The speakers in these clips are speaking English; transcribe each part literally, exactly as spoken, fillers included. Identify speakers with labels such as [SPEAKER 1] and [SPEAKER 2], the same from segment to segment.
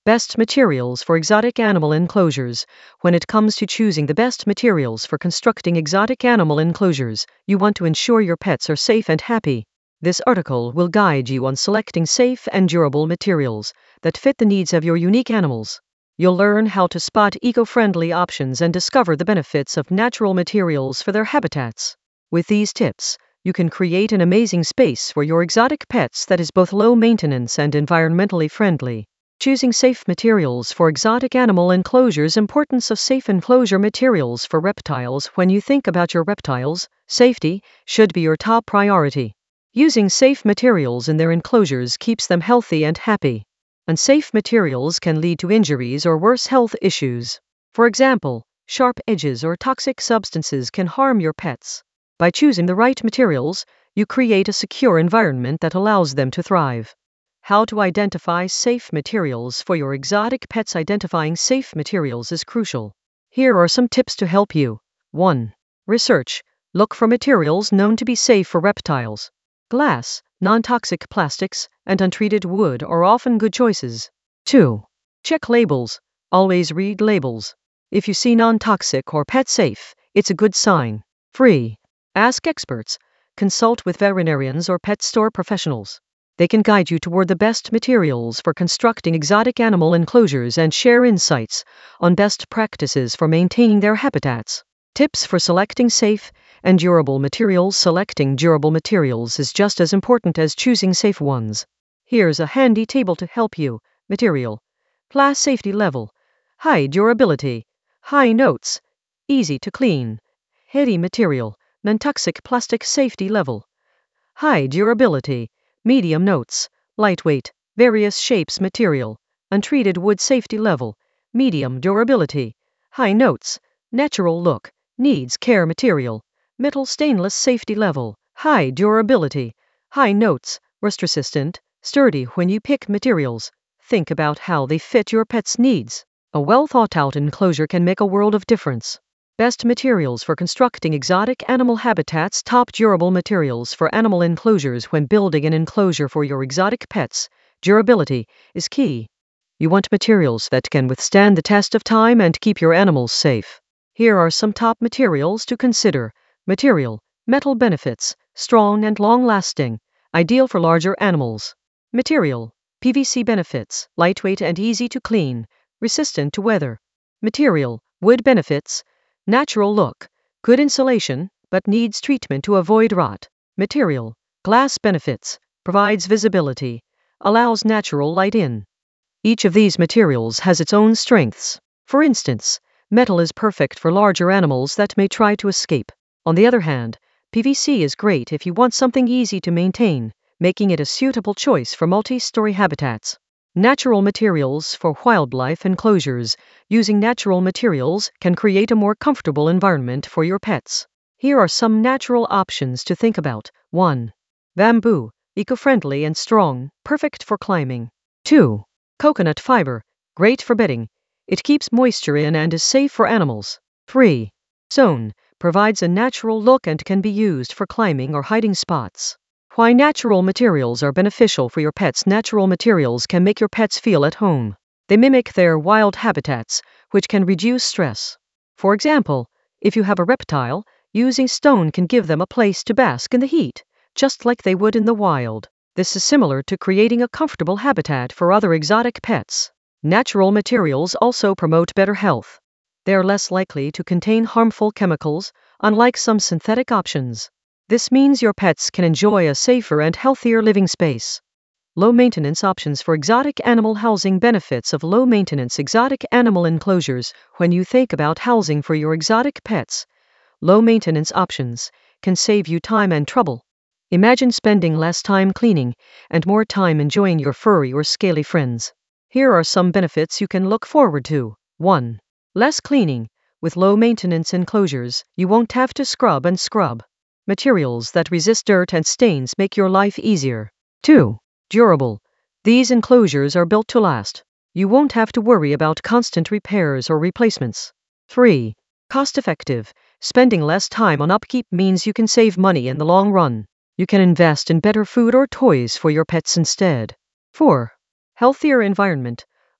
[SPEAKER 1] Best materials for exotic animal enclosures. When it comes to choosing the best materials for constructing exotic animal enclosures, you want to ensure your pets are safe and happy. This article will guide you on selecting safe and durable materials that fit the needs of your unique animals. You'll learn how to spot eco-friendly options and discover the benefits of natural materials for their habitats. With these tips, you can create an amazing space for your exotic pets that is both low maintenance and environmentally friendly. Choosing safe materials for exotic animal enclosures. Importance of safe enclosure materials for reptiles. When you think about your reptiles, safety should be your top priority. Using safe materials in their enclosures keeps them healthy and happy. Unsafe materials can lead to injuries or worse health issues. For example, sharp edges or toxic substances can harm your pets. By choosing the right materials, you create a secure environment that allows them to thrive. How to identify safe materials for your exotic pets. Identifying safe materials is crucial. Here are some tips to help you. one. Research. Look for materials known to be safe for reptiles. Glass, non-toxic plastics, and untreated wood are often good choices. two. Check labels. Always read labels. If you see non-toxic or pet safe, it's a good sign. three. Ask experts. Consult with veterinarians or pet store professionals. They can guide you toward the best materials for constructing exotic animal enclosures and share insights on best practices for maintaining their habitats. Tips for selecting safe and durable materials. Selecting durable materials is just as important as choosing safe ones. Here's a handy table to help you. Material. Class. Safety level. High durability. High notes. Easy to clean. Heavy material. Non-toxic plastic. Safety level. High durability. Medium notes. Lightweight. Various shapes. Material. Untreated wood. Safety level. Medium durability. High notes. Natural look. Needs care. Material. Metal. Stainless. Safety level. High durability. High notes. Rust resistant. Sturdy. When you pick materials, think about how they fit your pet's needs. A well thought out enclosure can make a world of difference. Best materials for constructing exotic animal habitats. Top durable materials for animal enclosures. When building an enclosure for your exotic pets, durability is key. You want materials that can withstand the test of time and keep your animals safe. Here are some top materials to consider. Material. Metal. Benefits. Strong and long-lasting. Ideal for larger animals. Material. P V C. Benefits. Lightweight and easy to clean. Resistant to weather. Material. Wood. Benefits. Natural look. Good insulation, but needs treatment to avoid rot. Material. Glass. Benefits. Provides visibility. Allows natural light in. Each of these materials has its own strengths. For instance, metal is perfect for larger animals that may try to escape. On the other hand, P V C is great if you want something easy to maintain, making it a suitable choice for multi-story habitats. Natural materials for wildlife enclosures. Using natural materials can create a more comfortable environment for your pets. Here are some natural options to think about. one. Bamboo. Eco-friendly and strong, perfect for climbing. two. Coconut fiber. Great for bedding. It keeps moisture in and is safe for animals. three. Stone. Provides a natural look and can be used for climbing or hiding spots. Why natural materials are beneficial for your pets. Natural materials can make your pets feel at home. They mimic their wild habitats, which can reduce stress. For example, if you have a reptile, using stone can give them a place to bask in the heat, just like they would in the wild. This is similar to creating a comfortable habitat for other exotic pets. Natural materials also promote better health. They are less likely to contain harmful chemicals, unlike some synthetic options. This means your pets can enjoy a safer and healthier living space. Low-maintenance options for exotic animal housing. Benefits of low-maintenance exotic animal enclosures. When you think about housing for your exotic pets, low-maintenance options can save you time and trouble. Imagine spending less time cleaning and more time enjoying your furry or scaly friends. Here are some benefits you can look forward to. one. Less cleaning. With low-maintenance enclosures, you won't have to scrub and scrub. Materials that resist dirt and stains make your life easier. two. Durable. These enclosures are built to last. You won't have to worry about constant repairs or replacements. three. Cost-effective. Spending less time on upkeep means you can save money in the long run. You can invest in better food or toys for your pets instead. four. Healthier environment.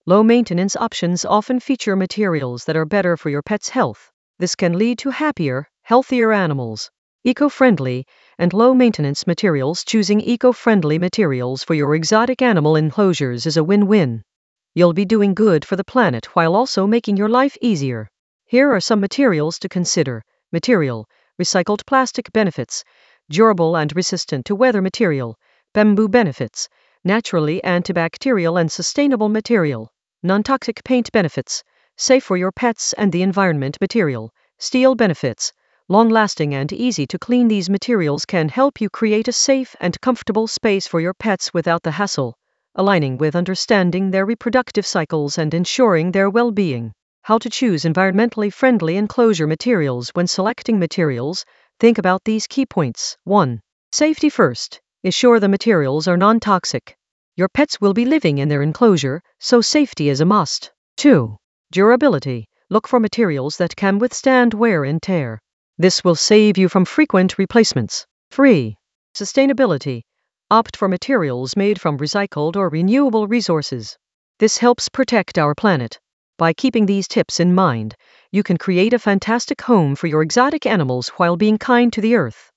[SPEAKER 1] Low-maintenance options often feature materials that are better for your pet's health. This can lead to happier, healthier animals. Eco-friendly and low-maintenance materials. Choosing eco-friendly materials for your exotic animal enclosures is a win-win. You'll be doing good for the planet while also making your life easier. Here are some materials to consider. Material: recycled plastic. Benefits: durable and resistant to weather material. Bamboo. Benefits: naturally antibacterial and sustainable material. Non-toxic paint. Benefits: safe for your pets and the environment. Material: steel. Benefits: long-lasting and easy to clean. These materials can help you create a safe and comfortable space for your pets without the hassle, aligning with understanding their reproductive cycles and ensuring their well-being. How to choose environmentally friendly enclosure materials. When selecting materials, think about these key points. one. Safety first. Ensure the materials are non-toxic. Your pets will be living in their enclosure, so safety is a must. two. Durability. Look for materials that can withstand wear and tear. This will save you from frequent replacements. three. Sustainability. Opt for materials made from recycled or renewable resources. This helps protect our planet. By keeping these tips in mind, you can create a fantastic home for your exotic animals while being kind to the earth.